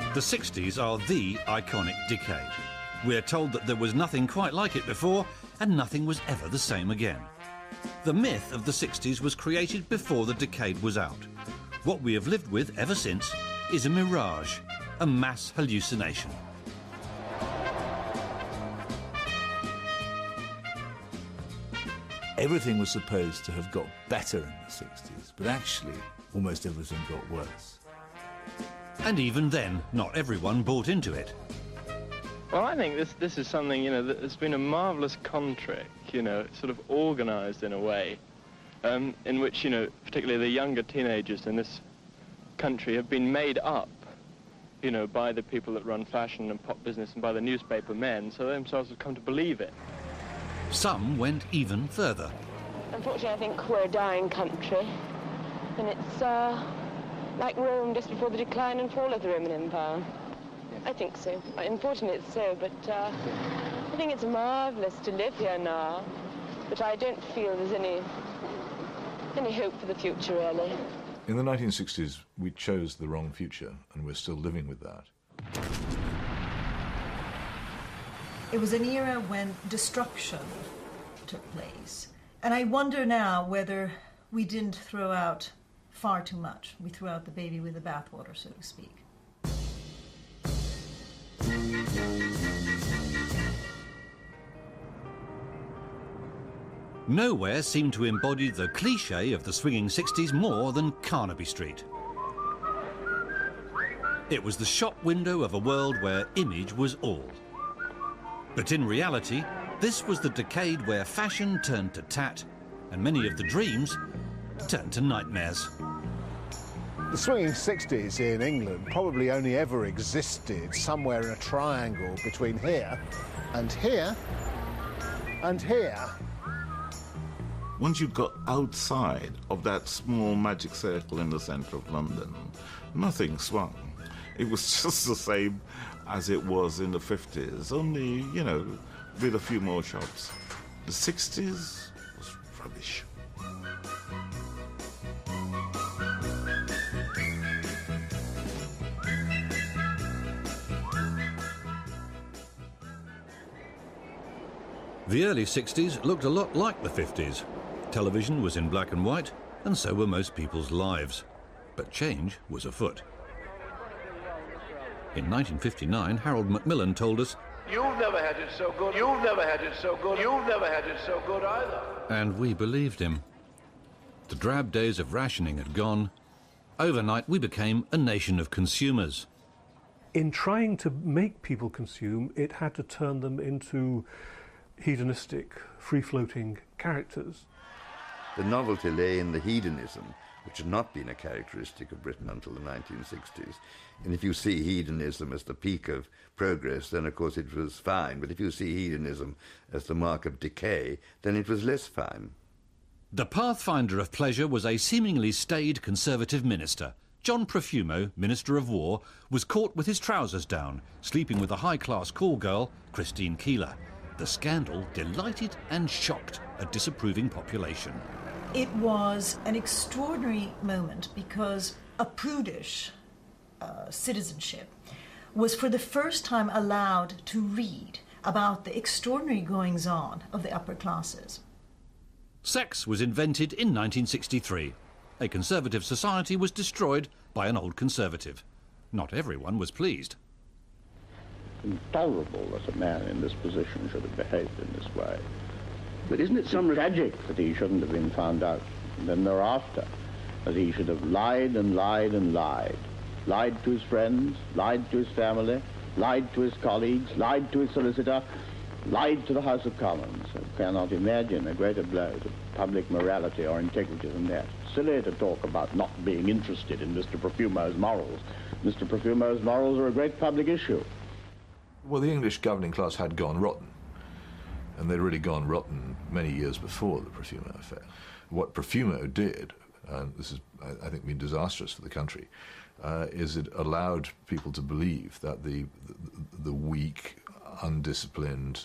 The 60s are the iconic decade. We're told that there was nothing quite like it before, and nothing was ever the same again. The myth of the 60s was created before the decade was out. What we have lived with ever since is a mirage, a mass hallucination. Everything was supposed to have got better in the 60s, but actually almost everything got worse. And even then, not everyone bought into it. Well, I think this is something, that's been a marvellous con-trick, sort of organised in a way, in which, particularly the younger teenagers in this country have been made up, by the people that run fashion and pop business and by the newspaper men, so they themselves have come to believe it. Some went even further. Unfortunately, I think we're a dying country, and it's like Rome just before the decline and fall of the Roman Empire. I think so. Unfortunately, it's so, but I think it's marvellous to live here now, but I don't feel there's any hope for the future, really. In the 1960s, we chose the wrong future, and we're still living with that. It was an era when destruction took place. And I wonder now whether we didn't throw out far too much. We threw out the baby with the bathwater, so to speak. Nowhere seemed to embody the cliché of the swinging 60s more than Carnaby Street. It was the shop window of a world where image was all. But in reality, this was the decade where fashion turned to tat and many of the dreams turned to nightmares. The swinging 60s in England probably only ever existed somewhere in a triangle between here and here and here. Once you got outside of that small magic circle in the centre of London, nothing swung. It was just the same as it was in the 50s, only, with a few more shops. The 60s was rubbish. The early 60s looked a lot like the 50s. Television was in black and white, and so were most people's lives. But change was afoot. In 1959, Harold Macmillan told us, "You've never had it so good, you've never had it so good, you've never had it so good either." And we believed him. The drab days of rationing had gone. Overnight, we became a nation of consumers. In trying to make people consume, it had to turn them into hedonistic, free-floating characters. The novelty lay in the hedonism, which had not been a characteristic of Britain until the 1960s. And if you see hedonism as the peak of progress, then of course it was fine. But if you see hedonism as the mark of decay, then it was less fine. The pathfinder of pleasure was a seemingly staid Conservative minister. John Profumo, Minister of War, was caught with his trousers down, sleeping with a high-class call girl, Christine Keeler. The scandal delighted and shocked a disapproving population. It was an extraordinary moment because a prudish citizenship was for the first time allowed to read about the extraordinary goings-on of the upper classes. Sex was invented in 1963. A conservative society was destroyed by an old conservative. Not everyone was pleased. Intolerable that a man in this position should have behaved in this way. But isn't it some tragic that he shouldn't have been found out then thereafter, that he should have lied and lied and lied. Lied to his friends, lied to his family, lied to his colleagues, lied to his solicitor, lied to the House of Commons. I cannot imagine a greater blow to public morality or integrity than that. Silly to talk about not being interested in Mr. Profumo's morals. Mr. Profumo's morals are a great public issue. Well, the English governing class had gone rotten, and they'd really gone rotten many years before the Profumo affair. What Profumo did, and this has, I think, been disastrous for the country, is it allowed people to believe that the weak, undisciplined,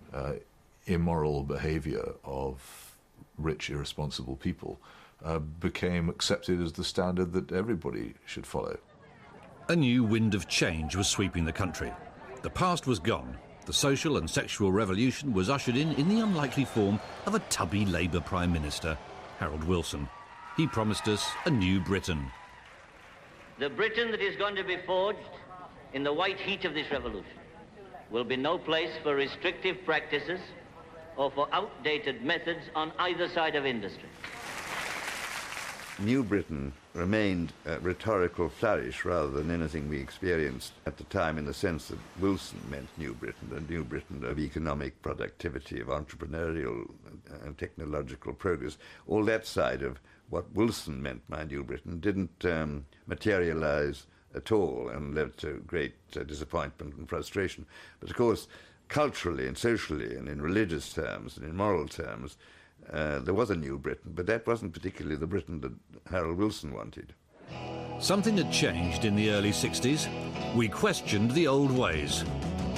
immoral behaviour of rich, irresponsible people became accepted as the standard that everybody should follow. A new wind of change was sweeping the country. The past was gone. The social and sexual revolution was ushered in the unlikely form of a tubby Labour Prime Minister, Harold Wilson. He promised us a new Britain. The Britain that is going to be forged in the white heat of this revolution will be no place for restrictive practices or for outdated methods on either side of industry. New Britain remained a rhetorical flourish rather than anything we experienced at the time, in the sense that Wilson meant New Britain, the New Britain of economic productivity, of entrepreneurial and technological progress. All that side of what Wilson meant by New Britain didn't materialize at all and led to great disappointment and frustration. But of course, culturally and socially and in religious terms and in moral terms, there was a New Britain, but that wasn't particularly the Britain that Harold Wilson wanted. Something had changed in the early 60s. We questioned the old ways.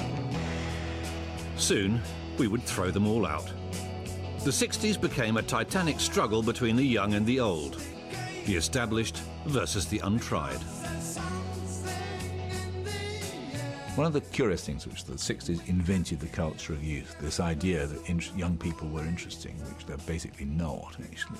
Soon, we would throw them all out. The 60s became a titanic struggle between the young and the old, the established versus the untried. One of the curious things which the 60s invented the culture of youth, this idea that young people were interesting, which they're basically not, actually.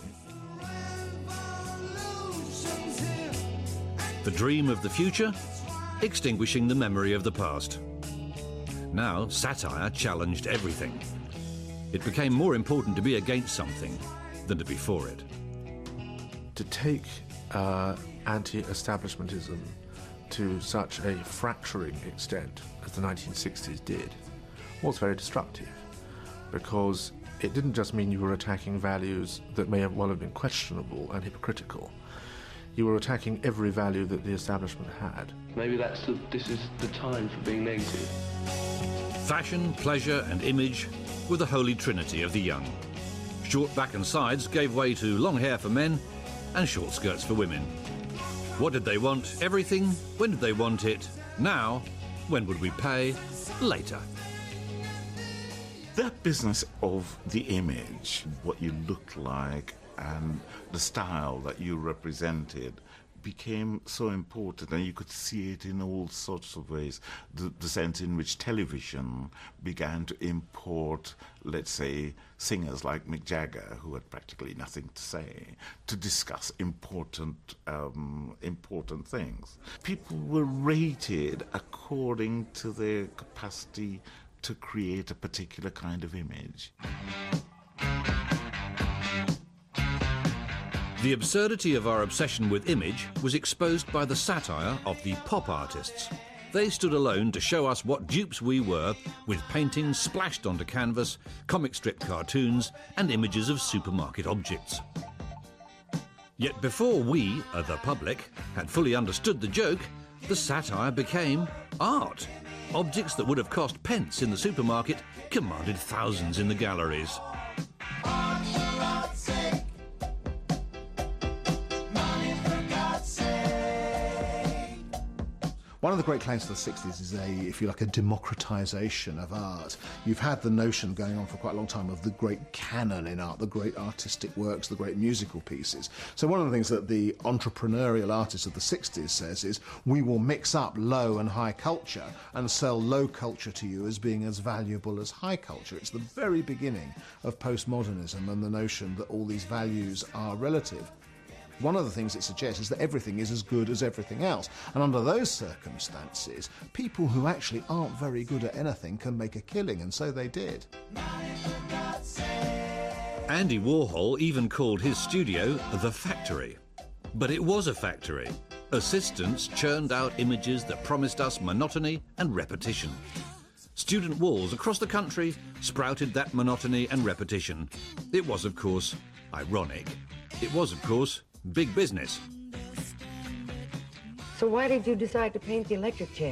The dream of the future, extinguishing the memory of the past. Now, satire challenged everything. It became more important to be against something than to be for it. To take anti-establishmentism to such a fracturing extent as the 1960s did was very destructive, because it didn't just mean you were attacking values that may well have been questionable and hypocritical. You were attacking every value that the establishment had. Maybe this is the time for being negative. Fashion, pleasure and image were the holy trinity of the young. Short back and sides gave way to long hair for men and short skirts for women. What did they want? Everything. When did they want it? Now. When would we pay? Later. That business of the image, what you looked like and the style that you represented, became so important, and you could see it in all sorts of ways. The sense in which television began to import, let's say, singers like Mick Jagger, who had practically nothing to say, to discuss important things. People were rated according to their capacity to create a particular kind of image. The absurdity of our obsession with image was exposed by the satire of the pop artists. They stood alone to show us what dupes we were, with paintings splashed onto canvas, comic strip cartoons, and images of supermarket objects. Yet before we, the public, had fully understood the joke, the satire became art. Objects that would have cost pence in the supermarket commanded thousands in the galleries. One of the great claims to the 60s is if you like, a democratisation of art. You've had the notion going on for quite a long time of the great canon in art, the great artistic works, the great musical pieces. So one of the things that the entrepreneurial artist of the 60s says is, we will mix up low and high culture and sell low culture to you as being as valuable as high culture. It's the very beginning of postmodernism and the notion that all these values are relative. One of the things it suggests is that everything is as good as everything else. And under those circumstances, people who actually aren't very good at anything can make a killing, and so they did. Andy Warhol even called his studio the factory. But it was a factory. Assistants churned out images that promised us monotony and repetition. Student walls across the country sprouted that monotony and repetition. It was, of course, ironic. It was, of course, big business. So why did you decide to paint the electric chair?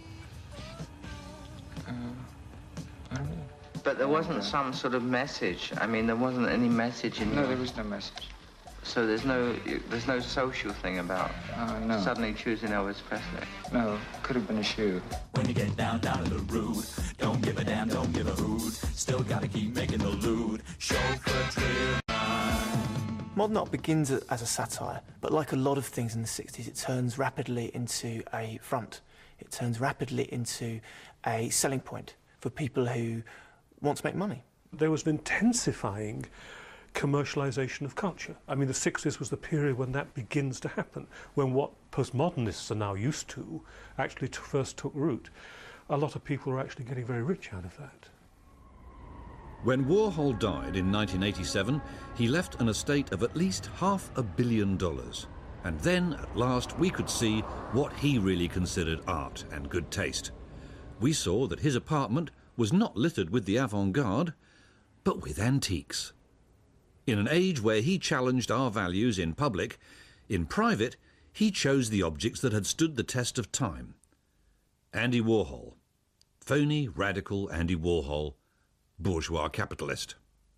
I don't know. But there wasn't some sort of message. I mean, there wasn't any message in No, there was no message. So there's no social thing about no. suddenly choosing Elvis Presley? No, could have been a shoe. When you get down to the road, don't give a damn, don't give a hoot. Still gotta keep making the loot. Chauffeur trail line. Modern art begins as a satire, but like a lot of things in the 60s, it turns rapidly into a front. It turns rapidly into a selling point for people who want to make money. There was an intensifying commercialisation of culture. I mean, the 60s was the period when that begins to happen, when what postmodernists are now used to actually first took root. A lot of people are actually getting very rich out of that. When Warhol died in 1987, he left an estate of at least $500 million. And then, at last, we could see what he really considered art and good taste. We saw that his apartment was not littered with the avant-garde, but with antiques. In an age where he challenged our values in public, in private, he chose the objects that had stood the test of time. Andy Warhol. Phony, radical Andy Warhol. Bourgeois capitalist.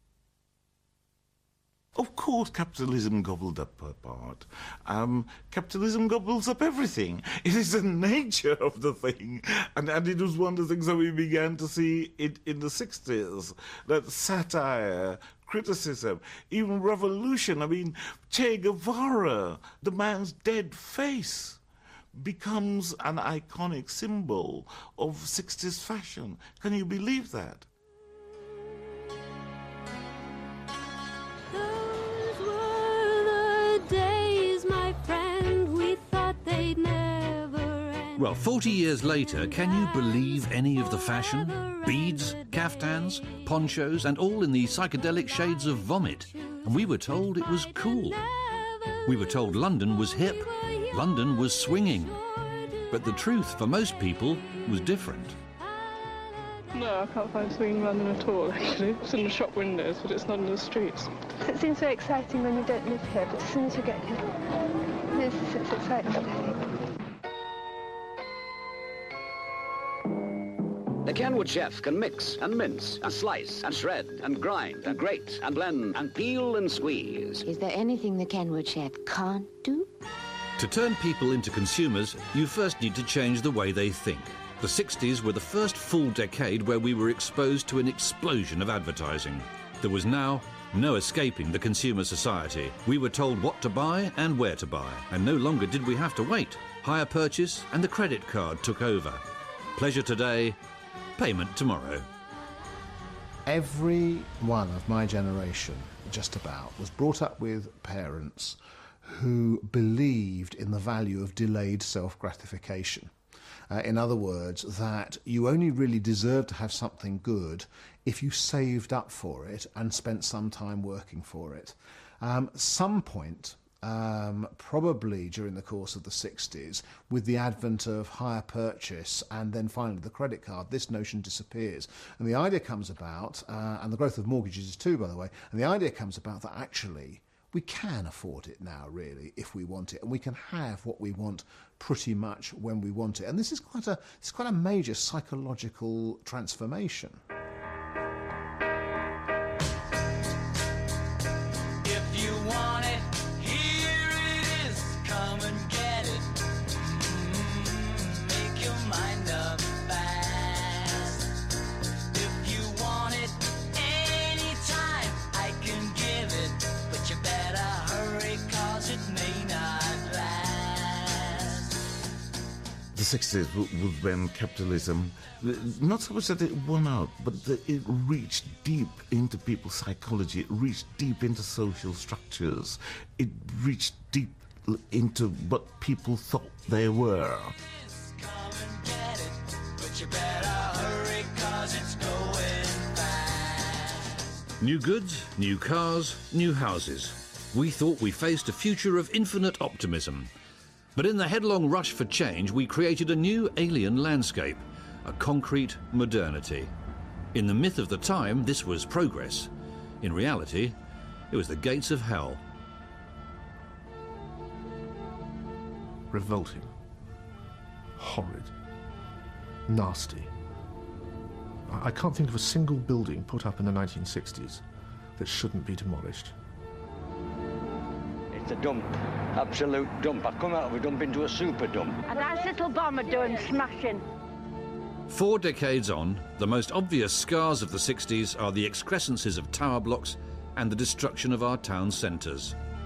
Of course, capitalism gobbled up art. Capitalism gobbles up everything. It is the nature of the thing. And it was one of the things that we began to see in the 60s, that satire, criticism, even revolution. I mean, Che Guevara, the man's dead face, becomes an iconic symbol of 60s fashion. Can you believe that? Well, 40 years later, can you believe any of the fashion? Beads, caftans, ponchos, and all in the psychedelic shades of vomit. And we were told it was cool. We were told London was hip, London was swinging. But the truth, for most people, was different. No, I can't find swinging London at all, actually. It's in the shop windows, but it's not in the streets. It seems very exciting when you don't live here, but as soon as you get here, it's exciting, I think. The Kenwood chef can mix and mince and slice and shred and grind and grate and blend and peel and squeeze. Is there anything the Kenwood chef can't do? To turn people into consumers, you first need to change the way they think. The 60s were the first full decade where we were exposed to an explosion of advertising. There was now no escaping the consumer society. We were told what to buy and where to buy, and no longer did we have to wait. Hire purchase and the credit card took over. Pleasure today, payment tomorrow. Every one of my generation, just about, was brought up with parents who believed in the value of delayed self-gratification. In other words, that you only really deserve to have something good if you saved up for it and spent some time working for it. Some point, probably during the course of the 60s, with the advent of hire purchase and then finally the credit card, this notion disappears. And the idea comes about, and the growth of mortgages too, by the way, and the idea comes about that actually we can afford it now, really, if we want it, and we can have what we want pretty much when we want it. And this is quite a major psychological transformation. If you want it, here it is. Come and get it. Make your mind up fast. If you want it anytime, I can give it. But you better hurry, 'cause it may not last. The 60s was when capitalism, not so much that it won out, but that it reached deep into people's psychology, it reached deep into social structures, it reached deep into what people thought they were. Come and get it, but you better hurry, 'cause it's going fast. New goods, new cars, new houses. We thought we faced a future of infinite optimism. But in the headlong rush for change, we created a new alien landscape, a concrete modernity. In the myth of the time, this was progress. In reality, it was the gates of hell. Revolting. Horrid. Nasty. I can't think of a single building put up in the 1960s that shouldn't be demolished. It's a dump. Absolute dump. I've come out of a dump into a super dump. A nice little bomber doing smashing. 4 decades on, the most obvious scars of the 60s are the excrescences of tower blocks and the destruction of our town centres.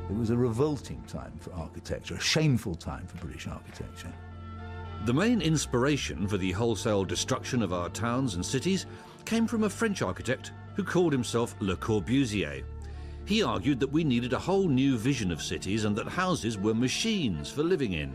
It was a revolting time for architecture, a shameful time for British architecture. The main inspiration for the wholesale destruction of our towns and cities came from a French architect who called himself Le Corbusier. He argued that we needed a whole new vision of cities and that houses were machines for living in.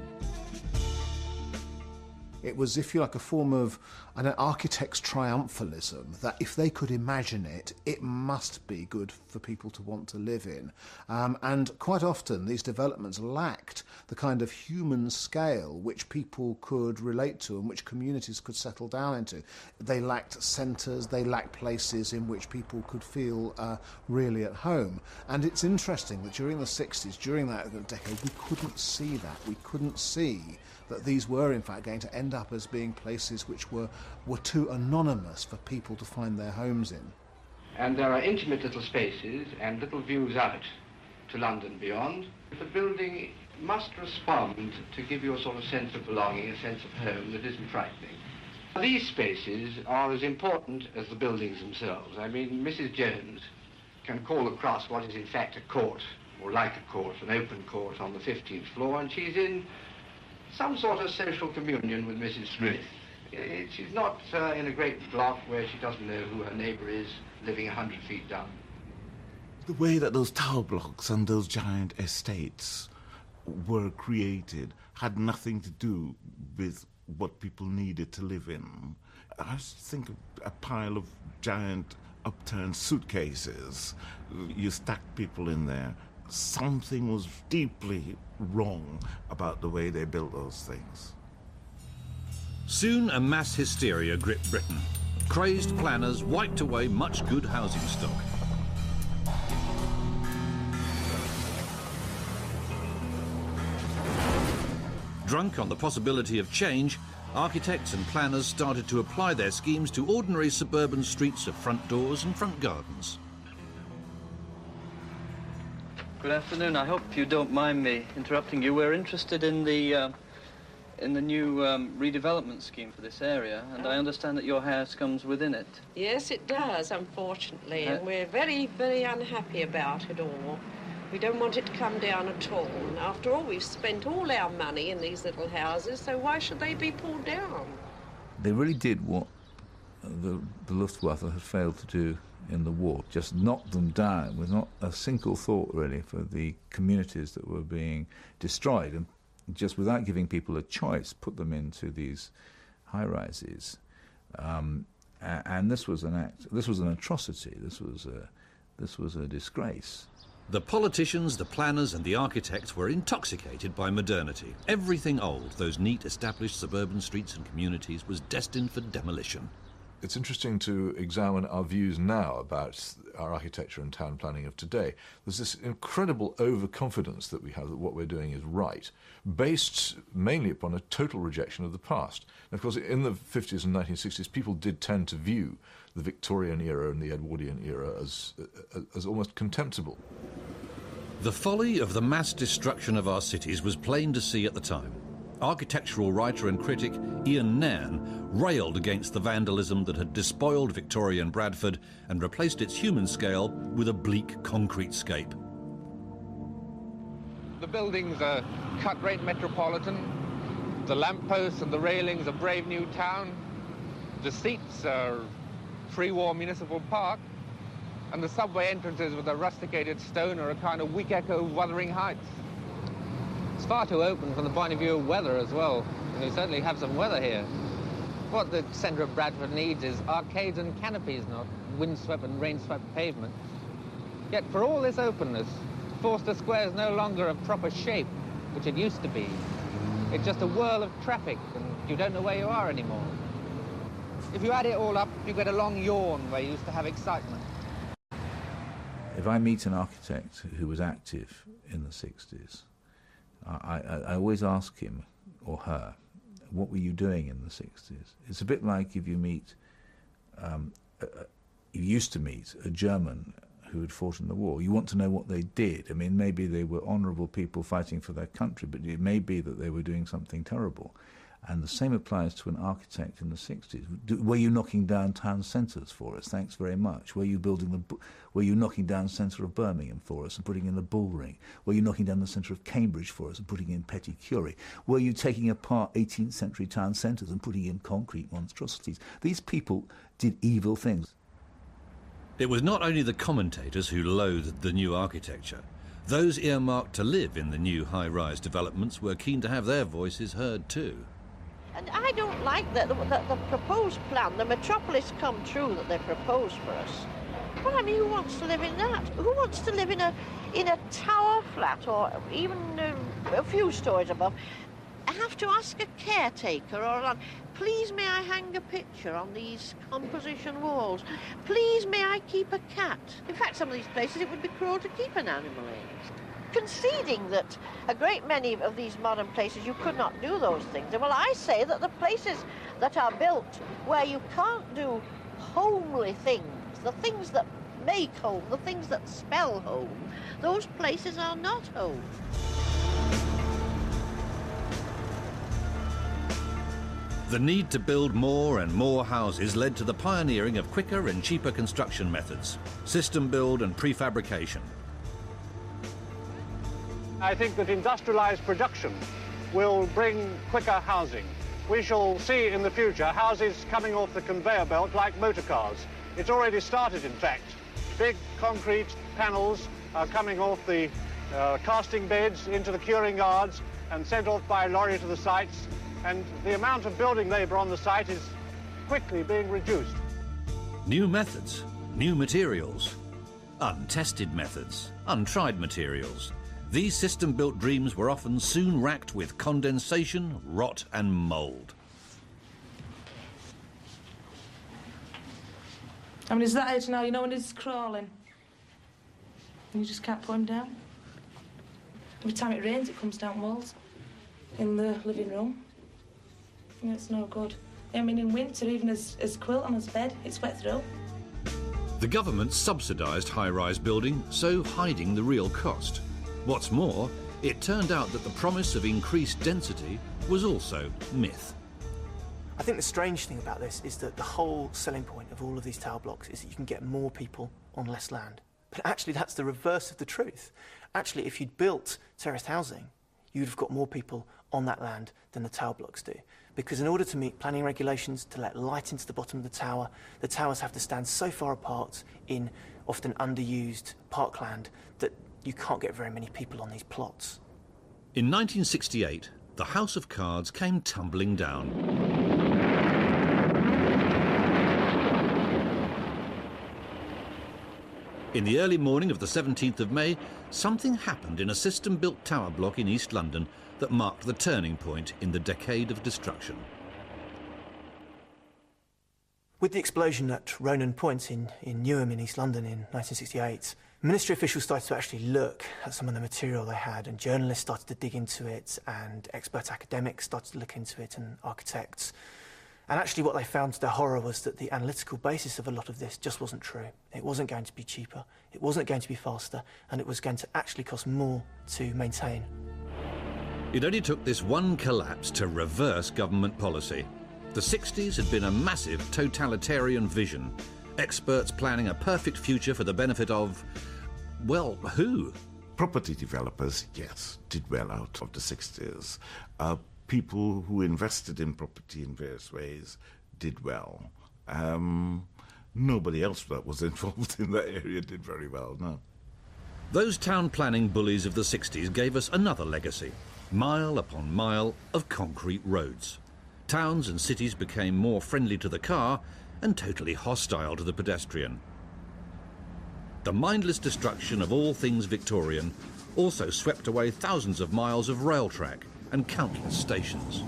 It was, if you like, a form of an architect's triumphalism, that if they could imagine it, it must be good for people to want to live in. And quite often these developments lacked the kind of human scale which people could relate to and which communities could settle down into. They lacked centres, they lacked places in which people could feel really at home. And it's interesting that during the 60s, during that decade, we couldn't see that. We couldn't see that these were in fact going to end up as being places which were too anonymous for people to find their homes in. And there are intimate little spaces and little views out to London beyond. The building must respond to give you a sort of sense of belonging, a sense of home that isn't frightening. These spaces are as important as the buildings themselves. I mean, Mrs. Jones can call across what is in fact a court, or like a court, an open court on the 15th floor, and she's in some sort of social communion with Mrs. Smith. She's not in a great block where she doesn't know who her neighbour is living 100 feet down. The way that those tower blocks and those giant estates were created had nothing to do with what people needed to live in. I think of a pile of giant upturned suitcases. You stacked people in there. Something was deeply wrong about the way they built those things. Soon a mass hysteria gripped Britain. Crazed planners wiped away much good housing stock. Drunk on the possibility of change, architects and planners started to apply their schemes to ordinary suburban streets of front doors and front gardens. Good afternoon. I hope you don't mind me interrupting you. We're interested in the new redevelopment scheme for this area, and I understand that your house comes within it. Yes, it does, unfortunately, and we're very, very unhappy about it all. We don't want it to come down at all. And after all, we've spent all our money in these little houses, so why should they be pulled down? They really did what the Luftwaffe had failed to do in the war, just knocked them down with not a single thought really for the communities that were being destroyed, and just without giving people a choice put them into these high-rises. And this was an act, this was an atrocity, this was a disgrace. The politicians, the planners and the architects were intoxicated by modernity. Everything old, those neat established suburban streets and communities, was destined for demolition. It's interesting to examine our views now about our architecture and town planning of today. There's this incredible overconfidence that we have that what we're doing is right, based mainly upon a total rejection of the past. And of course, in the 50s and 1960s, people did tend to view the Victorian era and the Edwardian era as almost contemptible. The folly of the mass destruction of our cities was plain to see at the time. Architectural writer and critic Ian Nairn railed against the vandalism that had despoiled Victorian Bradford and replaced its human scale with a bleak concrete scape. The buildings are cut-rate metropolitan, the lampposts and the railings are brave new town, the seats are pre-war municipal park, and the subway entrances with a rusticated stone are a kind of weak echo of Wuthering Heights. It's far too open from the point of view of weather as well. And we certainly have some weather here. What the centre of Bradford needs is arcades and canopies, not windswept and rain-swept pavement. Yet for all this openness, Forster Square is no longer a proper shape, which it used to be. It's just a whirl of traffic, and you don't know where you are anymore. If you add it all up, you get a long yawn where you used to have excitement. If I meet an architect who was active in the 60s, I always ask him or her, what were you doing in the 60s? It's a bit like if you meet, you used to meet a German who had fought in the war. You want to know what they did. I mean, maybe they were honourable people fighting for their country, but it may be that they were doing something terrible. And the same applies to an architect in the 60s. Were you knocking down town centres for us? Thanks very much. Were you knocking down the centre of Birmingham for us and putting in the Bullring? Were you knocking down the centre of Cambridge for us and putting in Petty Cury? Were you taking apart 18th century town centres and putting in concrete monstrosities? These people did evil things. It was not only the commentators who loathed the new architecture. Those earmarked to live in the new high-rise developments were keen to have their voices heard too. And I don't like that the proposed plan, the metropolis come true that they proposed for us. Well, I mean, who wants to live in that? Who wants to live in a tower flat or even a few stories above? I have to ask a caretaker or please may I hang a picture on these composition walls? Please may I keep a cat? In fact, some of these places it would be cruel to keep an animal in. Conceding that a great many of these modern places you could not do those things. Well, I say that the places that are built where you can't do homely things, the things that make home, the things that spell home, those places are not home. The need to build more and more houses led to the pioneering of quicker and cheaper construction methods, system build and prefabrication. I think that industrialised production will bring quicker housing. We shall see in the future houses coming off the conveyor belt like motor cars. It's already started, in fact. Big concrete panels are coming off the casting beds into the curing yards and sent off by lorry to the sites, and the amount of building labour on the site is quickly being reduced. New methods, new materials, untested methods, untried materials. These system-built dreams were often soon racked with condensation, rot and mould. I mean, it's that age now, you know, when he's crawling. And you just can't put him down. Every time it rains, it comes down walls in the living room. Yeah, it's no good. I mean, in winter, even as quilt on his bed, it's wet through. The government subsidised high-rise building, so hiding the real cost. What's more, it turned out that the promise of increased density was also myth. I think the strange thing about this is that the whole selling point of all of these tower blocks is that you can get more people on less land. But actually, that's the reverse of the truth. Actually, if you'd built terraced housing, you'd have got more people on that land than the tower blocks do. Because in order to meet planning regulations to let light into the bottom of the towers have to stand so far apart in often underused parkland that you can't get very many people on these plots. In 1968, the House of Cards came tumbling down. In the early morning of the 17th of May, something happened in a system-built tower block in East London that marked the turning point in the decade of destruction. With the explosion at Ronan Point in Newham in East London in 1968, Ministry officials started to actually look at some of the material they had, and journalists started to dig into it, and expert academics started to look into it, and architects. And actually what they found to their horror was that the analytical basis of a lot of this just wasn't true. It wasn't going to be cheaper, it wasn't going to be faster, and it was going to actually cost more to maintain. It only took this one collapse to reverse government policy. The 60s had been a massive totalitarian vision. Experts planning a perfect future for the benefit of, well, who? Property developers, yes, did well out of the 60s. People who invested in property in various ways did well. Nobody else that was involved in that area did very well, no. Those town planning bullies of the 60s gave us another legacy. Mile upon mile of concrete roads. Towns and cities became more friendly to the car and totally hostile to the pedestrian. The mindless destruction of all things Victorian also swept away thousands of miles of rail track and countless stations.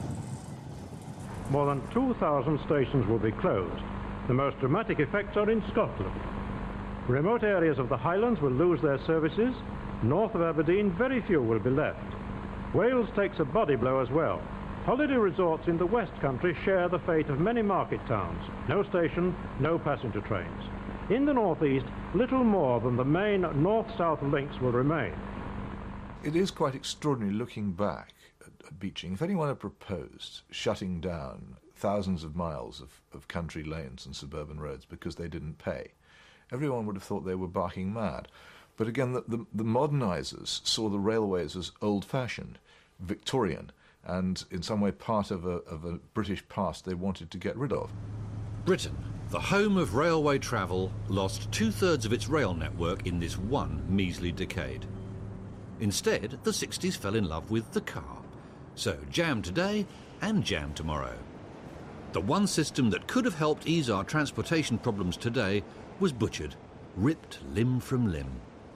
More than 2,000 stations will be closed. The most dramatic effects are in Scotland. Remote areas of the Highlands will lose their services. North of Aberdeen, very few will be left. Wales takes a body blow as well. Holiday resorts in the West Country share the fate of many market towns. No station, no passenger trains. In the northeast, little more than the main north-south links will remain. It is quite extraordinary looking back at Beeching. If anyone had proposed shutting down thousands of miles of country lanes and suburban roads because they didn't pay, everyone would have thought they were barking mad. But again, the modernisers saw the railways as old-fashioned, Victorian, and in some way part of a British past they wanted to get rid of. Britain, the home of railway travel, lost 2/3 of its rail network in this one measly decade. Instead, the 60s fell in love with the car. So jam today and jam tomorrow. The one system that could have helped ease our transportation problems today was butchered, ripped limb from limb.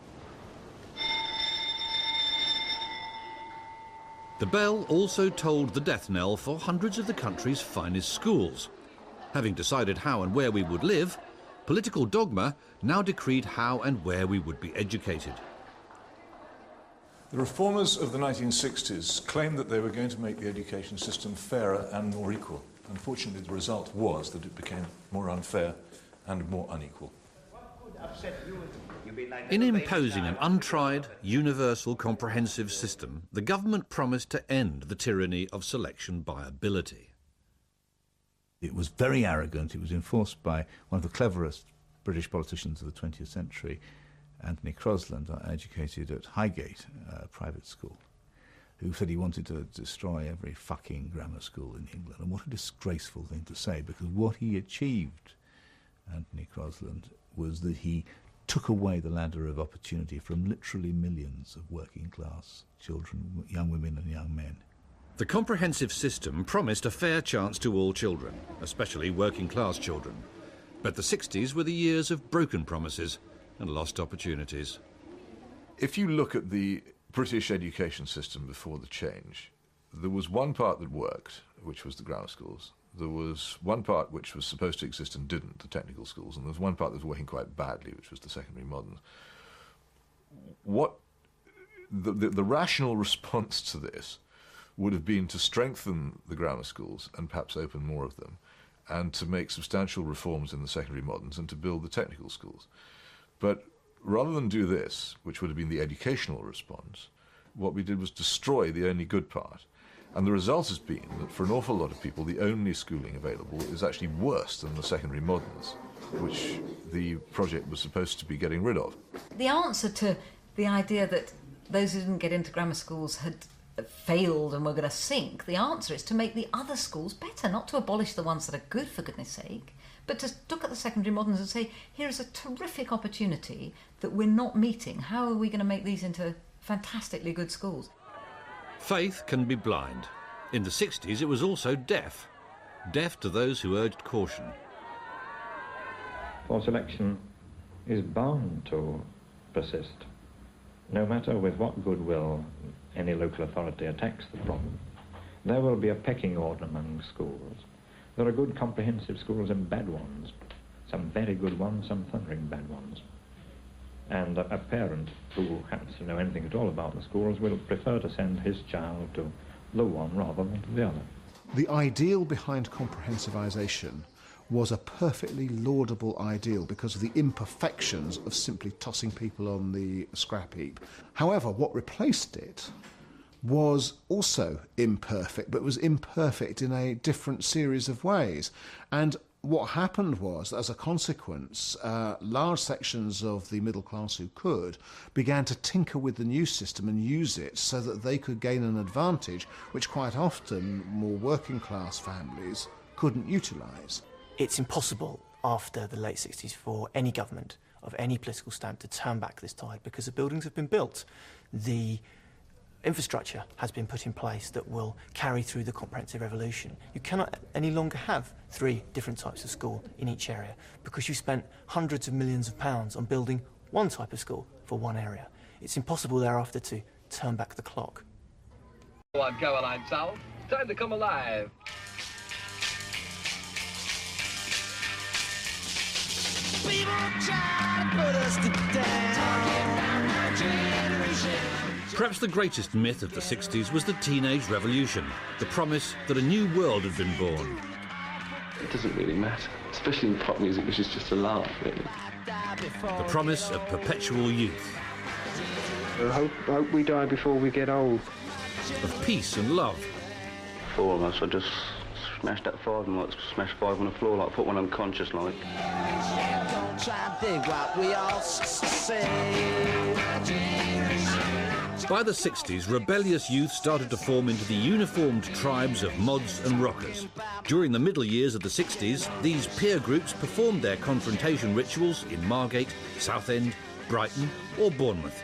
The bell also tolled the death knell for hundreds of the country's finest schools. Having decided how and where we would live, political dogma now decreed how and where we would be educated. The reformers of the 1960s claimed that they were going to make the education system fairer and more equal. Unfortunately, the result was that it became more unfair and more unequal. In imposing an untried, universal, comprehensive system, the government promised to end the tyranny of selection by ability. It was very arrogant. It was enforced by one of the cleverest British politicians of the 20th century, Anthony Crosland, educated at Highgate, a private school, who said he wanted to destroy every fucking grammar school in England. And what a disgraceful thing to say, because what he achieved, Anthony Crosland, was that he took away the ladder of opportunity from literally millions of working-class children, young women and young men. The comprehensive system promised a fair chance to all children, especially working-class children. But the 60s were the years of broken promises and lost opportunities. If you look at the British education system before the change, there was one part that worked, which was the grammar schools. There was one part which was supposed to exist and didn't, the technical schools, and there was one part that was working quite badly, which was the secondary moderns. What the rational response to this would have been to strengthen the grammar schools and perhaps open more of them, and to make substantial reforms in the secondary moderns and to build the technical schools. But rather than do this, which would have been the educational response, what we did was destroy the only good part. And the result has been that for an awful lot of people, the only schooling available is actually worse than the secondary moderns, which the project was supposed to be getting rid of. The answer to the idea that those who didn't get into grammar schools had failed and were going to sink, the answer is to make the other schools better, not to abolish the ones that are good, for goodness sake, but to look at the secondary moderns and say, here is a terrific opportunity that we're not meeting. How are we going to make these into fantastically good schools? Faith can be blind. In the 60s, it was also deaf. Deaf to those who urged caution. Forced selection is bound to persist. No matter with what goodwill any local authority attacks the problem, there will be a pecking order among schools. There are good comprehensive schools and bad ones. Some very good ones, some thundering bad ones. And a parent who happens to know anything at all about the schools will prefer to send his child to the one rather than to the other. The ideal behind comprehensivization was a perfectly laudable ideal because of the imperfections of simply tossing people on the scrap heap. However, what replaced it was also imperfect, but was imperfect in a different series of ways. And what happened was, as a consequence, large sections of the middle class who could began to tinker with the new system and use it so that they could gain an advantage which quite often more working class families couldn't utilise. It's impossible after the late 60s for any government of any political stamp to turn back this tide because the buildings have been built. The infrastructure has been put in place that will carry through the comprehensive revolution. You cannot any longer have 3 different types of school in each area because you spent hundreds of millions of pounds on building one type of school for one area. It's impossible thereafter to turn back the clock. On Caroline South, time to come alive. People try to put us to death. Talking about my generation. Perhaps the greatest myth of the 60s was the teenage revolution, the promise that a new world had been born. It doesn't really matter, especially in pop music, which is just a laugh, really. The promise of perpetual youth. I hope we die before we get old. Of peace and love. 4 of us, I just smashed that 5 and like smashed 5 on the floor, like put one unconscious like. Don't try and dig what we all say. By the 60s, rebellious youth started to form into the uniformed tribes of mods and rockers. During the middle years of the 60s, these peer groups performed their confrontation rituals in Margate, Southend, Brighton or Bournemouth.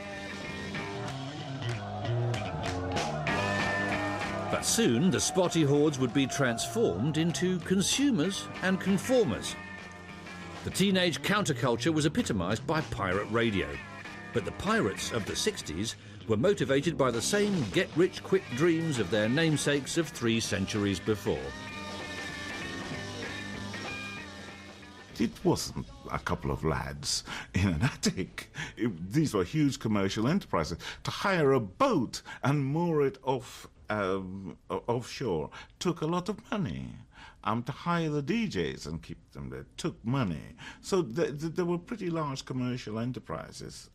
But soon, the spotty hordes would be transformed into consumers and conformers. The teenage counterculture was epitomised by pirate radio. But the pirates of the 60s were motivated by the same get-rich-quick dreams of their namesakes of 3 centuries before. It wasn't a couple of lads in an attic. These were huge commercial enterprises. To hire a boat and moor it offshore took a lot of money. To hire the DJs and keep them there took money. So there were pretty large commercial enterprises.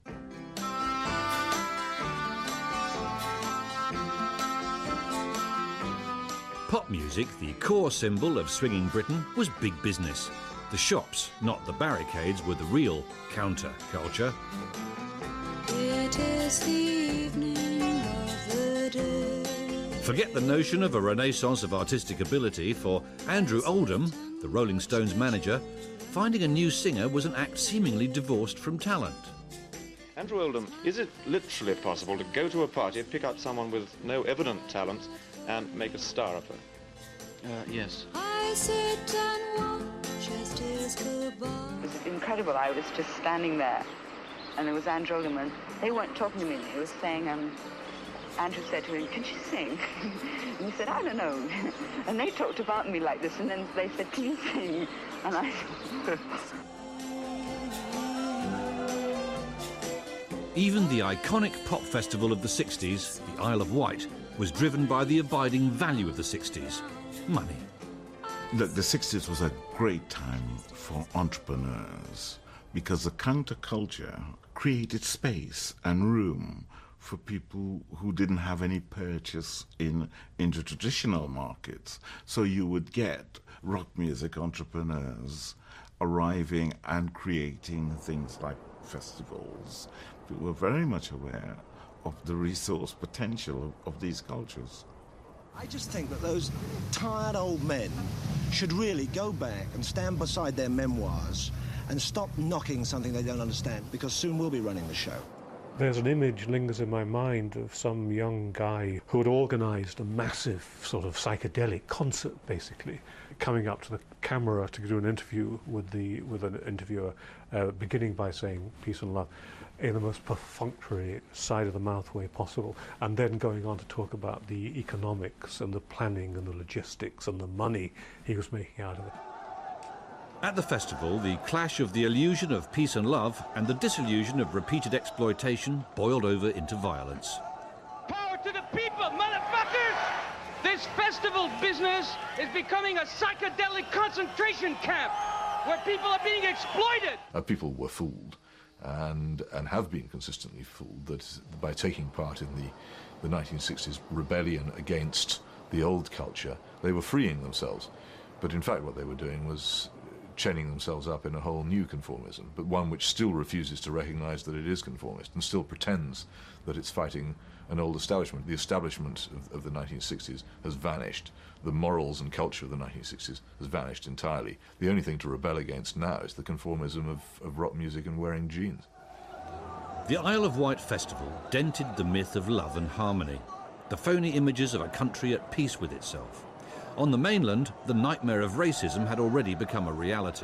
Pop music, the core symbol of swinging Britain, was big business. The shops, not the barricades, were the real counter-culture. It is the evening of the day. Forget the notion of a renaissance of artistic ability. For Andrew Oldham, the Rolling Stones manager, finding a new singer was an act seemingly divorced from talent. Andrew Oldham, is it literally possible to go to a party, pick up someone with no evident talent and make a star of her? Yes. I sit and watch as days go by. It was incredible. I was just standing there, and there was Andrew Oldham, and they weren't talking to me. They were saying, Andrew said to him, "Can she sing?" And he said, "I don't know." And they talked about me like this, and then they said, "Can you sing?" And I Even the iconic pop festival of the 60s, the Isle of Wight, was driven by the abiding value of the 60s, money. Look, the 60s was a great time for entrepreneurs because the counterculture created space and room for people who didn't have any purchase into traditional markets. So you would get rock music entrepreneurs arriving and creating things like festivals. People were very much aware of the resource potential of these cultures. I just think that those tired old men should really go back and stand beside their memoirs and stop knocking something they don't understand, because soon we'll be running the show. There's an image lingers in my mind of some young guy who had organised a massive sort of psychedelic concert, basically, coming up to the camera to do an interview with an interviewer, beginning by saying peace and love in the most perfunctory side-of-the-mouth way possible, and then going on to talk about the economics and the planning and the logistics and the money he was making out of it. At the festival, the clash of the illusion of peace and love and the disillusion of repeated exploitation boiled over into violence. Power to the people, motherfuckers! This festival business is becoming a psychedelic concentration camp where people are being exploited! People were fooled and have been consistently fooled that by taking part in the 1960s rebellion against the old culture, they were freeing themselves. But in fact what they were doing was chaining themselves up in a whole new conformism, but one which still refuses to recognise that it is conformist and still pretends that it's fighting an old establishment. The establishment of the 1960s has vanished. The morals and culture of the 1960s has vanished entirely. The only thing to rebel against now is the conformism of rock music and wearing jeans. The Isle of Wight Festival dented the myth of love and harmony, the phony images of a country at peace with itself. On the mainland, the nightmare of racism had already become a reality.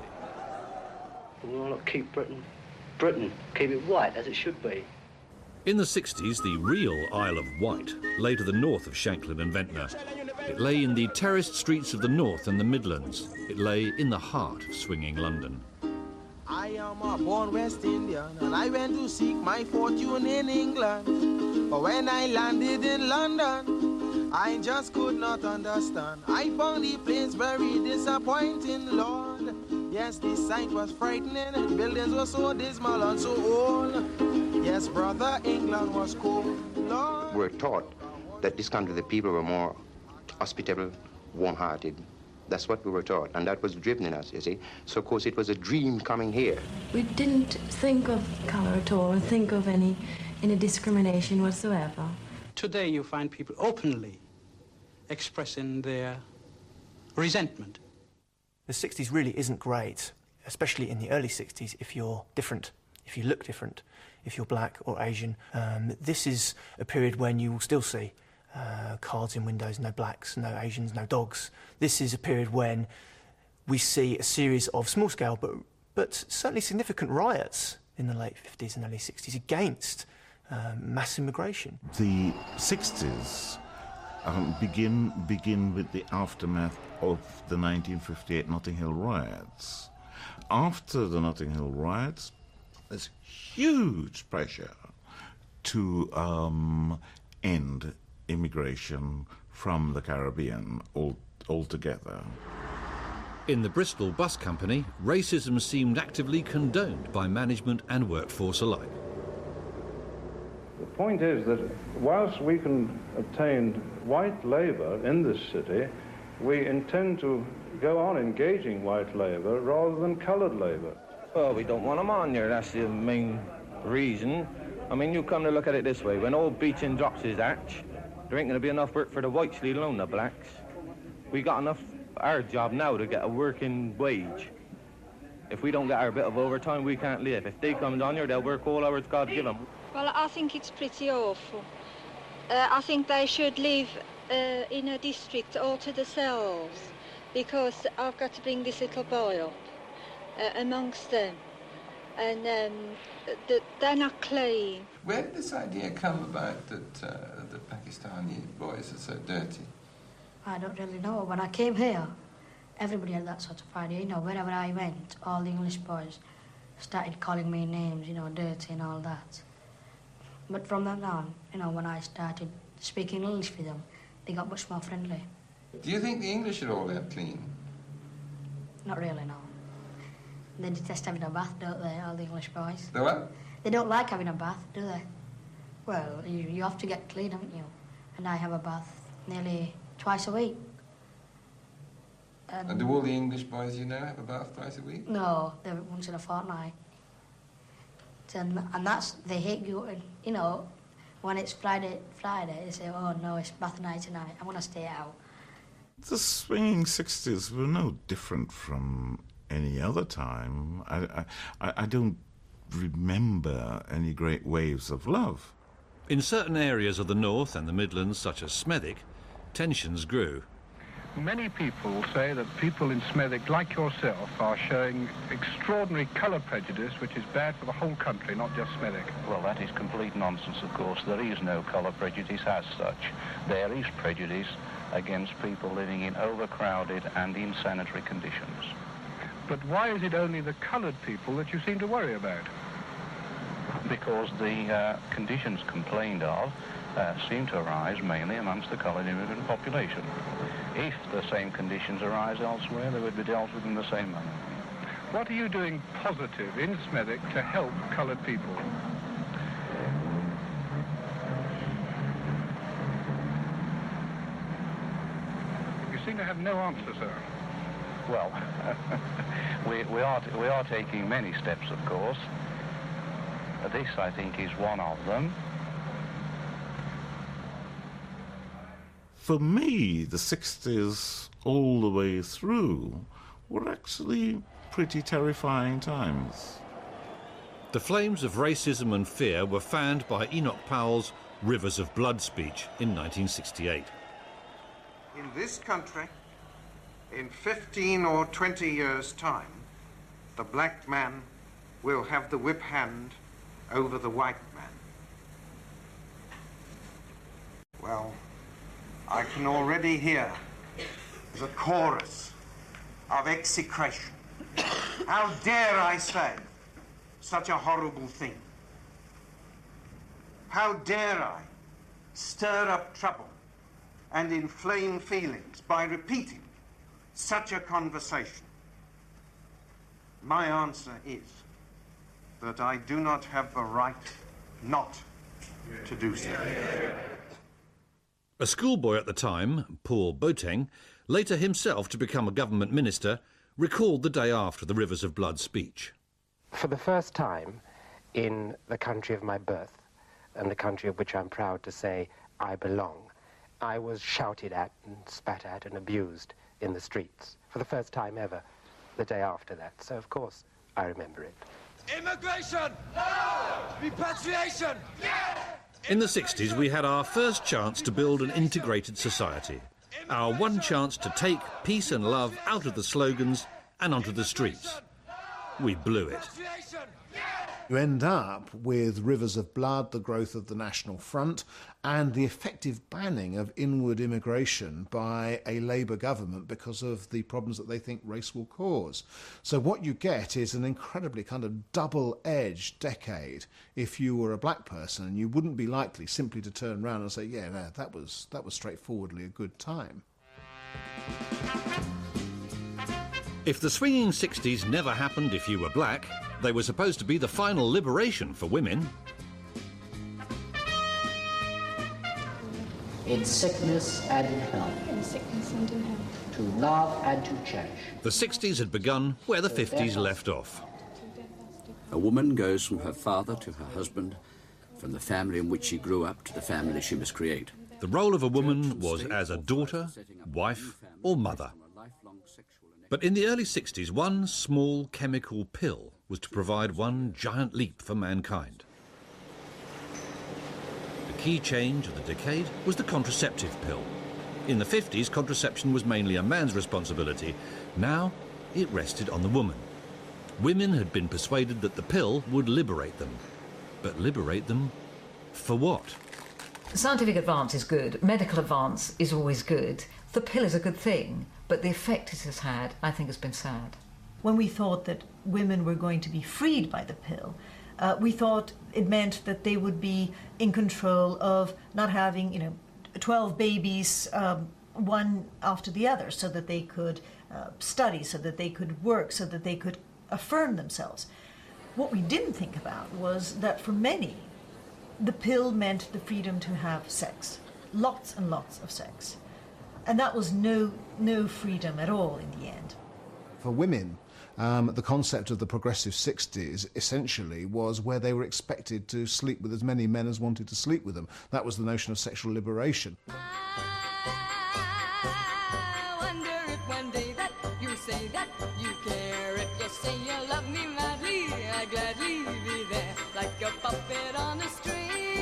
We want to keep Britain, keep it white as it should be. In the 60s, the real Isle of Wight lay to the north of Shanklin and Ventnor. It lay in the terraced streets of the north and the Midlands. It lay in the heart of swinging London. I am a born West Indian, and I went to seek my fortune in England. But when I landed in London, I just could not understand. I found the place very disappointing, Lord. Yes, the sight was frightening. The buildings were so dismal and so old. Yes, brother, England was cool. Lord. We're taught that this country, the people were more hospitable, warm-hearted. That's what we were taught, and that was driven in us, you see. So, of course, it was a dream coming here. We didn't think of colour at all, and think of any discrimination whatsoever. Today you find people openly expressing their resentment. The 60s really isn't great, especially in the early 60s, if you're different, if you look different, if you're black or Asian. This is a period when you will still see cards in windows, no blacks, no Asians, no dogs. This is a period when we see a series of small-scale but certainly significant riots in the late 50s and early 60s against mass immigration. The 60s begin with the aftermath of the 1958 Notting Hill riots. After the Notting Hill riots, there's huge pressure to end immigration from the Caribbean altogether. In the Bristol Bus Company, racism seemed actively condoned by management and workforce alike. The point is that whilst we can obtain white labour in this city, we intend to go on engaging white labour rather than coloured labour. Well, we don't want them on here, that's the main reason. I mean, you come to look at it this way, when old Beeching drops his hatch, there ain't going to be enough work for the whites, let alone the blacks. We got enough, our job now, to get a working wage. If we don't get our bit of overtime, we can't live. If they come down here, they'll work all hours God give them. Well, I think it's pretty awful. I think they should live in a district all to themselves, because I've got to bring this little boy up amongst them, and they're not clean. Where did this idea come about that the Pakistani boys are so dirty? I don't really know. When I came here, everybody had that sort of idea. You know, wherever I went, all the English boys started calling me names, you know, dirty and all that. But from then on, you know, when I started speaking English with them, they got much more friendly. Do you think the English are all that clean? Not really, no. They detest having a bath, don't they, all the English boys? The what? They don't like having a bath, do they? Well, you have to get clean, haven't you? And I have a bath nearly twice a week. And do all the English boys you know have a bath twice a week? No, they're once in a fortnight. And that's, they hate you, you know, when it's Friday, they say, oh no, it's bath night tonight, I want to stay out. The swinging 60s were no different from any other time. I don't remember any great waves of love. In certain areas of the North and the Midlands, such as Smethwick, tensions grew. Many people say that people in Smethwick, like yourself, are showing extraordinary colour prejudice, which is bad for the whole country, not just Smethwick. Well, that is complete nonsense, of course. There is no colour prejudice as such. There is prejudice against people living in overcrowded and insanitary conditions. But why is it only the coloured people that you seem to worry about? Because the conditions complained of seem to arise mainly amongst the coloured immigrant population. If the same conditions arise elsewhere, they would be dealt with in the same manner. What are you doing positive in Smethwick to help coloured people? You seem to have no answer, sir. Well, we are taking many steps, of course. This, I think, is one of them. For me, the 60s all the way through were actually pretty terrifying times. The flames of racism and fear were fanned by Enoch Powell's Rivers of Blood speech in 1968. In this country, in 15 or 20 years' time, the black man will have the whip hand over the white man. Well, I can already hear the chorus of execration. How dare I say such a horrible thing? How dare I stir up trouble and inflame feelings by repeating such a conversation? My answer is that I do not have the right not to do so. A schoolboy at the time, Paul Boateng, later himself to become a government minister, recalled the day after the Rivers of Blood speech. For the first time in the country of my birth, and the country of which I'm proud to say I belong, I was shouted at and spat at and abused in the streets. For the first time ever, the day after that. So, of course, I remember it. Immigration! No! Repatriation! Yes! In the 60s, we had our first chance to build an integrated society. Our one chance to take peace and love out of the slogans and onto the streets. We blew it. You end up with Rivers of Blood, the growth of the National Front, and the effective banning of inward immigration by a Labour government because of the problems that they think race will cause. So what you get is an incredibly kind of double-edged decade if you were a black person, and you wouldn't be likely simply to turn around and say, yeah, no, that was straightforwardly a good time. If the swinging 60s never happened if you were black, they were supposed to be the final liberation for women. In sickness and in health. In sickness and in health. To love and to cherish. The 60s had begun where the 50s left off. A woman goes from her father to her husband, from the family in which she grew up to the family she must create. The role of a woman was as a daughter, wife, or mother. But in the early 60s, one small chemical pill was to provide one giant leap for mankind. The key change of the decade was the contraceptive pill. In the 50s, contraception was mainly a man's responsibility. Now, it rested on the woman. Women had been persuaded that the pill would liberate them. But liberate them for what? Scientific advance is good. Medical advance is always good. The pill is a good thing, but the effect it has had, I think, has been sad. When we thought that women were going to be freed by the pill, we thought it meant that they would be in control of not having, 12 babies, one after the other, so that they could study, so that they could work, so that they could affirm themselves. What we didn't think about was that for many, the pill meant the freedom to have sex, lots and lots of sex. And that was no freedom at all in the end. For women, the concept of the progressive 60s essentially was where they were expected to sleep with as many men as wanted to sleep with them. That was the notion of sexual liberation. I wonder if one day that you say that you care. If you say you love me madly, I'd gladly be there like a puppet on a string.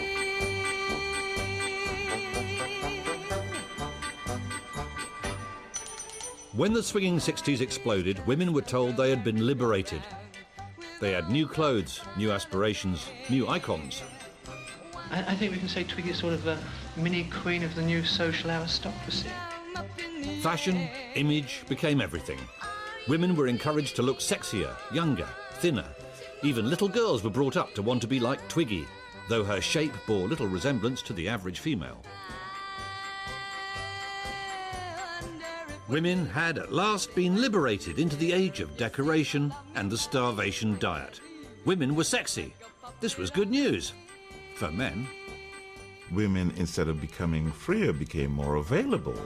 When the swinging 60s exploded, women were told they had been liberated. They had new clothes, new aspirations, new icons. I think we can say Twiggy is sort of a mini queen of the new social aristocracy. Fashion, image became everything. Women were encouraged to look sexier, younger, thinner. Even little girls were brought up to want to be like Twiggy, though her shape bore little resemblance to the average female. Women had at last been liberated into the age of decoration and the starvation diet. Women were sexy. This was good news. For men. Women, instead of becoming freer, became more available.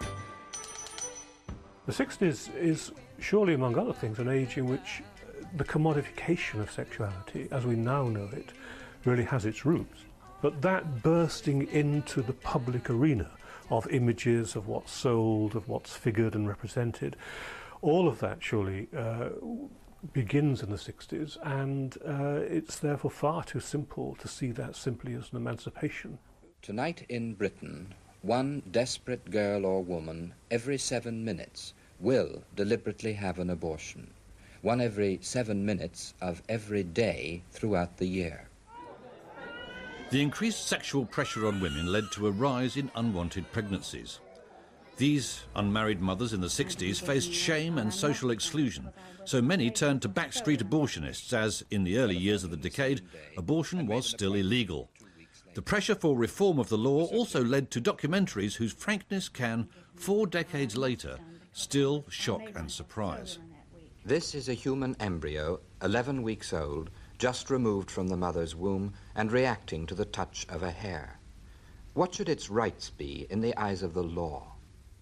The 60s is surely, among other things, an age in which the commodification of sexuality, as we now know it, really has its roots. But that bursting into the public arena of images, of what's sold, of what's figured and represented, all of that surely begins in the 60s, and it's therefore far too simple to see that simply as an emancipation. Tonight in Britain, one desperate girl or woman every 7 minutes will deliberately have an abortion. One every 7 minutes of every day throughout the year. The increased sexual pressure on women led to a rise in unwanted pregnancies. These unmarried mothers in the 60s faced shame and social exclusion, so many turned to backstreet abortionists as, in the early years of the decade, abortion was still illegal. The pressure for reform of the law also led to documentaries whose frankness can, 4 decades later, still shock and surprise. This is a human embryo, 11 weeks old, just removed from the mother's womb and reacting to the touch of a hair. What should its rights be in the eyes of the law?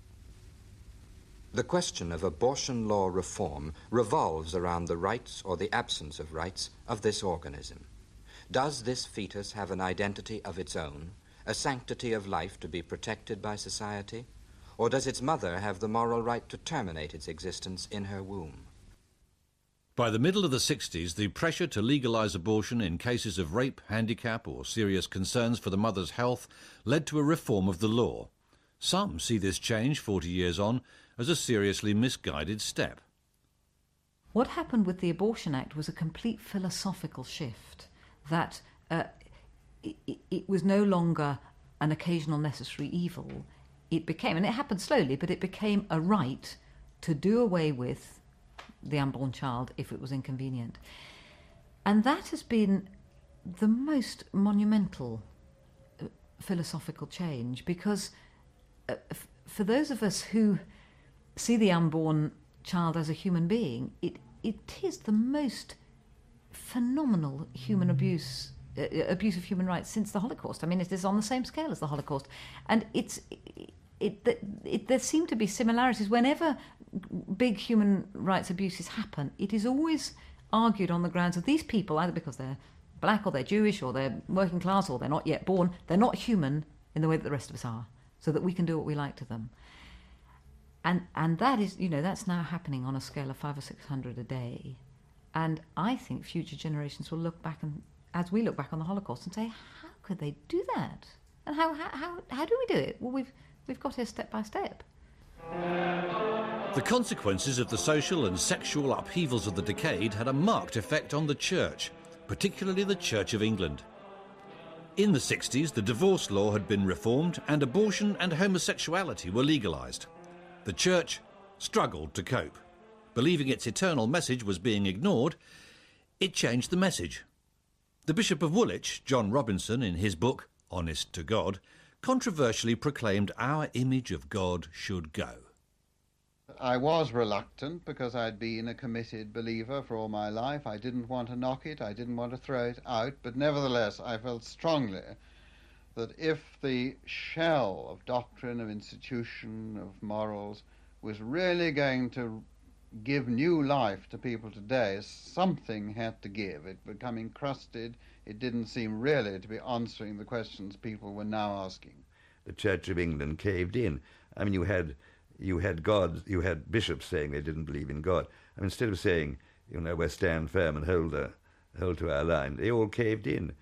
The question of abortion law reform revolves around the rights or the absence of rights of this organism. Does this fetus have an identity of its own, a sanctity of life to be protected by society? Or does its mother have the moral right to terminate its existence in her womb? By the middle of the 60s, the pressure to legalise abortion in cases of rape, handicap or serious concerns for the mother's health led to a reform of the law. Some see this change 40 years on as a seriously misguided step. What happened with the Abortion Act was a complete philosophical shift, that it was no longer an occasional necessary evil. It became, and it happened slowly, but it became a right to do away with the unborn child if it was inconvenient. And that has been the most monumental philosophical change, because for those of us who see the unborn child as a human being, it is the most phenomenal human abuse of human rights since the Holocaust. I mean, it is on the same scale as the Holocaust. And there seem to be similarities. Whenever big human rights abuses happen, it is always argued on the grounds of these people, either because they're black or they're Jewish or they're working class or they're not yet born, they're not human in the way that the rest of us are, so that we can do what we like to them. And that is, that's now happening on a scale of 500 or 600 a day. And I think future generations will look back, and as we look back on the Holocaust, and say, how could they do that? And how do we do it? Well, we've got here step by step. The consequences of the social and sexual upheavals of the decade had a marked effect on the Church, particularly the Church of England. In the 60s, the divorce law had been reformed and abortion and homosexuality were legalised. The Church struggled to cope. Believing its eternal message was being ignored, it changed the message. The Bishop of Woolwich, John Robinson, in his book, Honest to God, controversially proclaimed our image of God should go. I was reluctant because I'd been a committed believer for all my life. I didn't want to knock it, I didn't want to throw it out, but nevertheless I felt strongly that if the shell of doctrine, of institution, of morals was really going to give new life to people today, something had to give. It became encrusted. It didn't seem really to be answering the questions people were now asking. The Church of England caved in. I mean, you had bishops saying they didn't believe in God. I mean, instead of saying, we stand firm and hold to our line, they all caved in.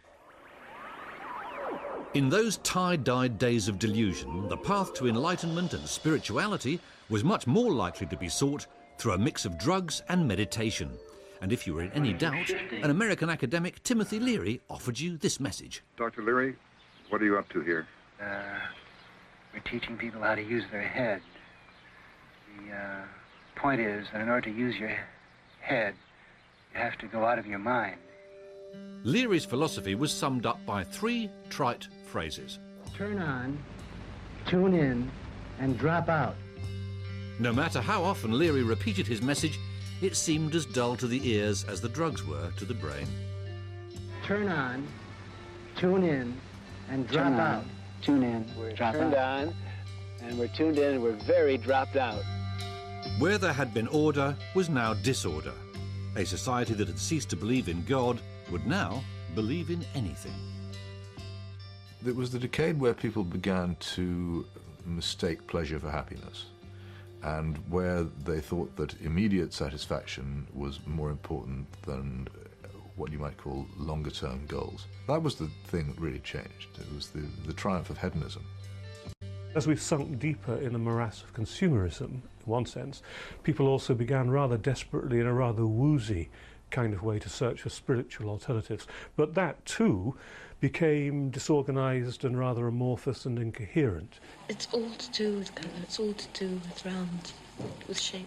In those tie-dyed days of delusion, the path to enlightenment and spirituality was much more likely to be sought through a mix of drugs and meditation. And if you were in any doubt, an American academic, Timothy Leary, offered you this message. Dr. Leary, what are you up to here? We're teaching people how to use their head. The point is that in order to use your head, you have to go out of your mind. Leary's philosophy was summed up by 3 trite phrases. Turn on, tune in, and drop out. No matter how often Leary repeated his message, it seemed as dull to the ears as the drugs were to the brain. Turn on, tune in, and drop out. Tune in, we're turned on, and we're tuned in, and we're very dropped out. Where there had been order was now disorder. A society that had ceased to believe in God would now believe in anything. It was the decade where people began to mistake pleasure for happiness, and where they thought that immediate satisfaction was more important than what you might call longer-term goals. That was the thing that really changed. It was the triumph of hedonism. As we've sunk deeper in the morass of consumerism, in one sense, people also began rather desperately in a rather woozy kind of way to search for spiritual alternatives. But that, too, became disorganized and rather amorphous and incoherent. It's all to do with colour, it's all to do with round, with shape.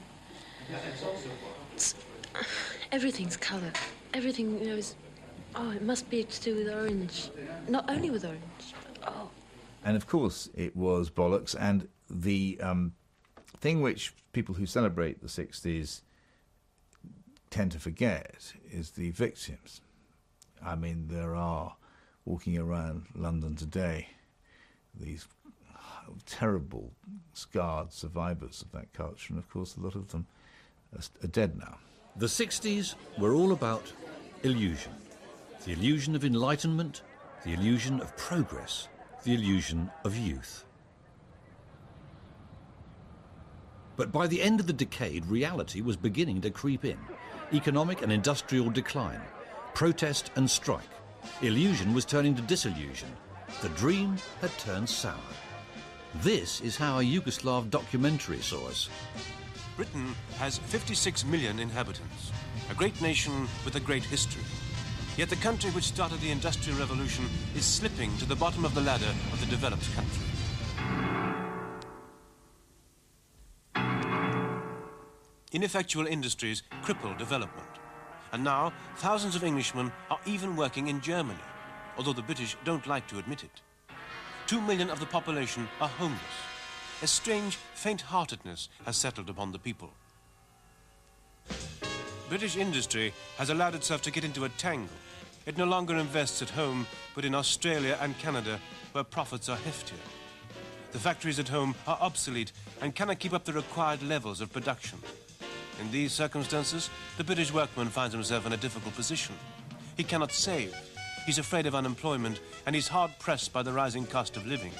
Everything's colour. Everything, is... Oh, it must be to do with orange. Not only with orange, but, oh. And of course it was bollocks, and the thing which people who celebrate the 60s tend to forget is the victims. I mean, there are, walking around London today, these terrible, scarred survivors of that culture, and of course a lot of them are dead now. The 60s were all about illusion. The illusion of enlightenment, the illusion of progress, the illusion of youth. But by the end of the decade, reality was beginning to creep in. Economic and industrial decline, protest and strike. Illusion was turning to disillusion. The dream had turned sour. This is how a Yugoslav documentary saw us. Britain has 56 million inhabitants, a great nation with a great history. Yet the country which started the Industrial Revolution is slipping to the bottom of the ladder of the developed country. Ineffectual industries cripple development. And now, thousands of Englishmen are even working in Germany, although the British don't like to admit it. 2 million of the population are homeless. A strange faint-heartedness has settled upon the people. British industry has allowed itself to get into a tangle. It no longer invests at home, but in Australia and Canada, where profits are heftier. The factories at home are obsolete and cannot keep up the required levels of production. In these circumstances, the British workman finds himself in a difficult position. He cannot save. He's afraid of unemployment, and he's hard-pressed by the rising cost of living.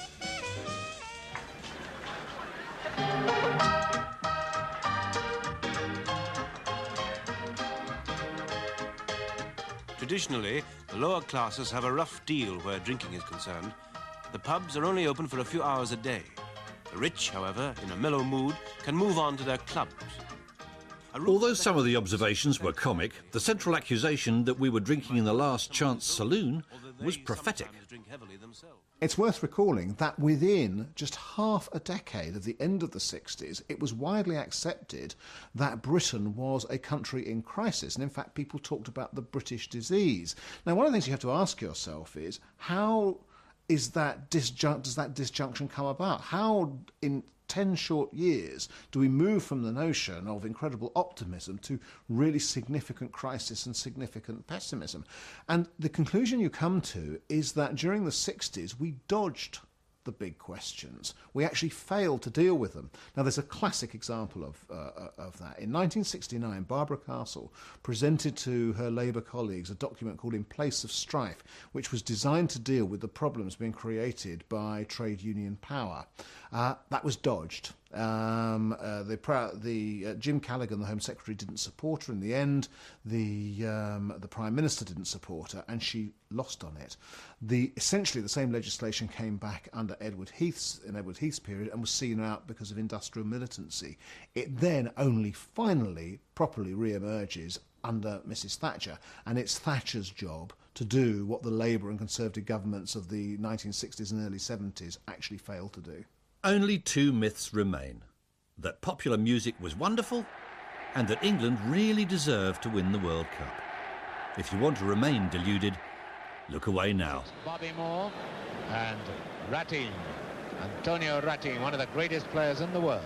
Traditionally, the lower classes have a rough deal where drinking is concerned. The pubs are only open for a few hours a day. The rich, however, in a mellow mood, can move on to their clubs. Although some of the observations were comic, the central accusation that we were drinking in the last chance saloon was prophetic. It's worth recalling that within just half a decade of the end of the 60s, it was widely accepted that Britain was a country in crisis. And in fact, people talked about the British disease. Now, one of the things you have to ask yourself is, how does that disjunction come about? How, in 10 short years, do we move from the notion of incredible optimism to really significant crisis and significant pessimism? And the conclusion you come to is that during the 60s, we dodged the big questions. We actually failed to deal with them. Now, there's a classic example of that. In 1969, Barbara Castle presented to her Labour colleagues a document called In Place of Strife, which was designed to deal with the problems being created by trade union power. That was dodged. Jim Callaghan, the Home Secretary, didn't support her in the end. The Prime Minister didn't support her, and she lost on it. Essentially, the same legislation came back under Edward Heath's period and was seen out because of industrial militancy. It then only finally properly re-emerges under Mrs Thatcher, and it's Thatcher's job to do what the Labour and Conservative governments of the 1960s and early 70s actually failed to do. Only two myths remain: that popular music was wonderful and that England really deserved to win the World Cup. If you want to remain deluded, look away now. Bobby Moore and Ratin, Antonio Ratin, one of the greatest players in the world.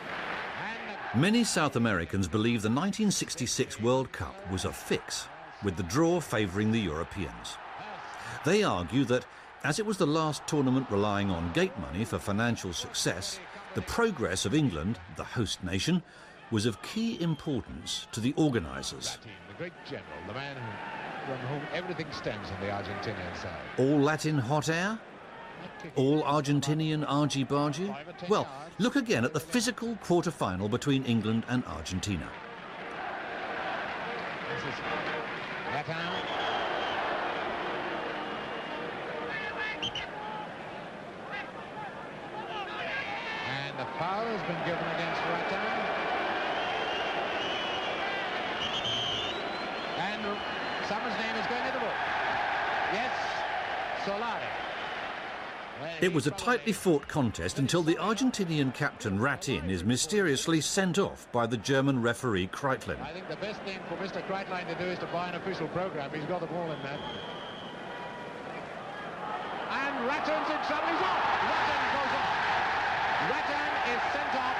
Many South Americans believe the 1966 World Cup was a fix, with the draw favouring the Europeans. They argue that, as it was the last tournament relying on gate money for financial success, the progress of England, the host nation, was of key importance to the organisers. The great general, the man from whom everything stems on the Argentinian side. All Latin hot air? All Argentinian argy-bargy? Well, look again at the physical quarter-final between England and Argentina. This is Latin. And the foul has been given against Ratin. And someone's name is going to the book. Yes, Solari. It was a tightly fought contest until the Argentinian captain Ratin is mysteriously sent off by the German referee Kreitlin. I think the best thing for Mr. Kreitlin to do is to buy an official program. He's got the ball in that. And Ratin's in trouble. He's off. Ratin goes off. Ratin is sent off.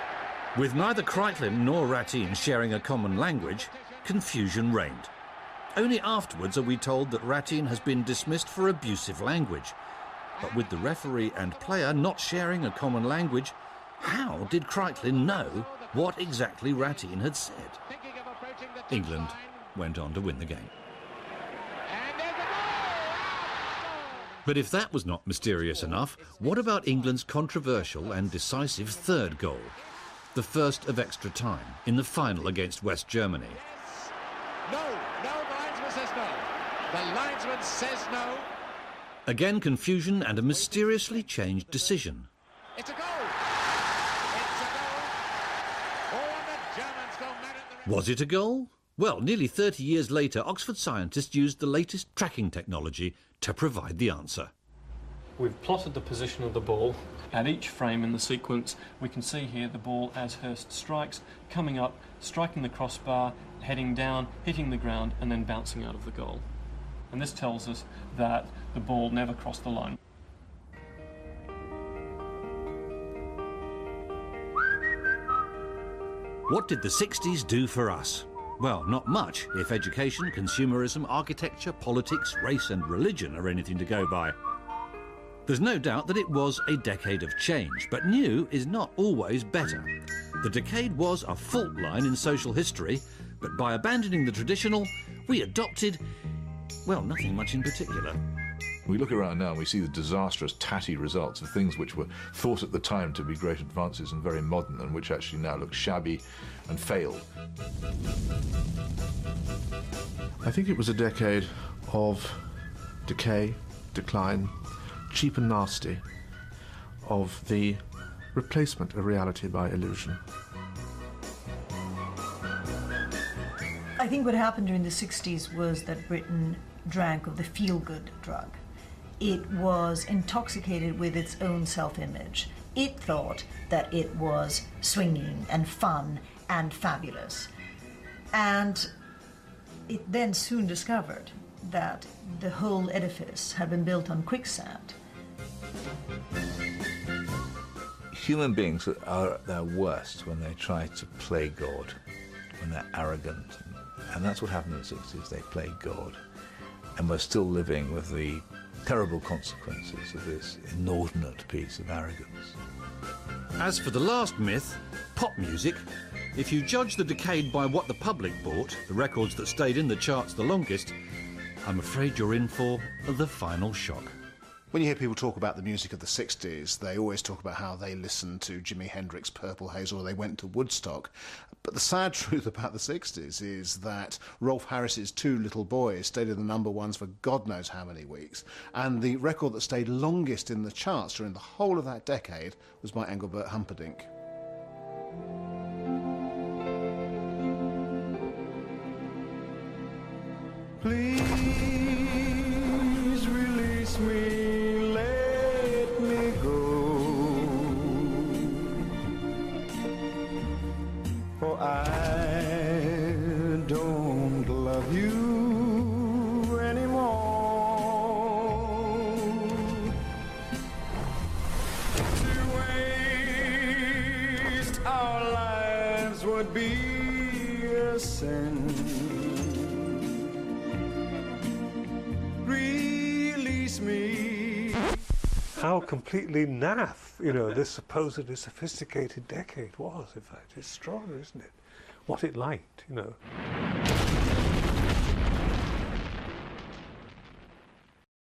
With neither Kreitlin nor Ratin sharing a common language, confusion reigned. Only afterwards are we told that Ratine has been dismissed for abusive language. But with the referee and player not sharing a common language, how did Kreitlin know what exactly Ratine had said? England went on to win the game. But if that was not mysterious enough, what about England's controversial and decisive third goal? The first of extra time in the final against West Germany. No, the linesman says no. The linesman says no. Again, confusion and a mysteriously changed decision. It's a goal. It's a goal. Oh, and the Germans go mad at the... Was it a goal? Well, nearly 30 years later, Oxford scientists used the latest tracking technology to provide the answer. We've plotted the position of the ball. At each frame in the sequence, we can see here the ball as Hurst strikes, coming up, striking the crossbar, heading down, hitting the ground, and then bouncing out of the goal. And this tells us that the ball never crossed the line. What did the 60s do for us? Well, not much, if education, consumerism, architecture, politics, race and religion are anything to go by. There's no doubt that it was a decade of change, but new is not always better. The decade was a fault line in social history, but by abandoning the traditional, we adopted, well, nothing much in particular. We look around now and we see the disastrous, tatty results of things which were thought at the time to be great advances and very modern, and which actually now look shabby and failed. I think it was a decade of decay, decline, cheap and nasty, of the replacement of reality by illusion. I think what happened during the 60s was that Britain drank of the feel-good drug. It was intoxicated with its own self-image. It thought that it was swinging and fun and fabulous. And it then soon discovered that the whole edifice had been built on quicksand. Human beings are at their worst when they try to play God, when they're arrogant. And that's what happened in the 60s. They played God. And we're still living with the terrible consequences of this inordinate piece of arrogance. As for the last myth, pop music, if you judge the decade by what the public bought, the records that stayed in the charts the longest, I'm afraid you're in for the final shock. When you hear people talk about the music of the 60s, they always talk about how they listened to Jimi Hendrix, Purple Haze, or they went to Woodstock. But the sad truth about the 60s is that Rolf Harris's Two Little Boys stayed in the number ones for God knows how many weeks, and the record that stayed longest in the charts during the whole of that decade was by Engelbert Humperdinck. Please release me, let me go, for I don't love you anymore. To waste our lives would be a sin. Me. How completely naff, this supposedly sophisticated decade was. In fact, it's strong, isn't it? What it liked,